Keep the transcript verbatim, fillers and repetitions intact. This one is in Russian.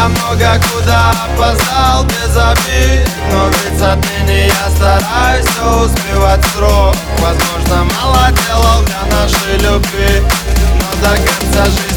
Я много куда опоздал без обид, но ведь отныне я стараюсь все успевать в срок. Возможно, мало делал для нашей любви, но до конца жизни